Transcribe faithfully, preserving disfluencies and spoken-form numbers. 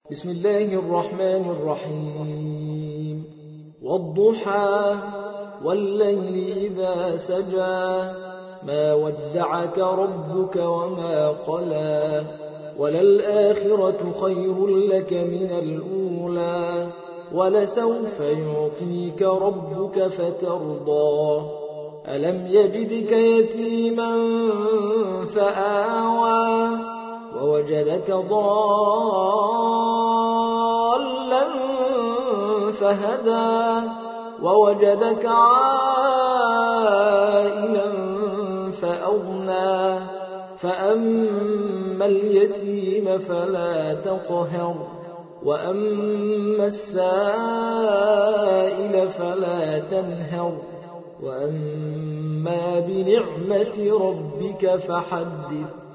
بسم الله الرحمن الرحيم والضحى والليل إذا سجى ما ودعك ربك وما قلى وللآخرة خير لك من الأولى ولسوف يعطيك ربك فترضى ألم يجدك يتيما فآوى ووجدك ضالا فهدى ووجدك عائلا فأغنى فأما اليتيم فلا تقهر وأما السائل فلا تنهر وأما بنعمة ربك فحدث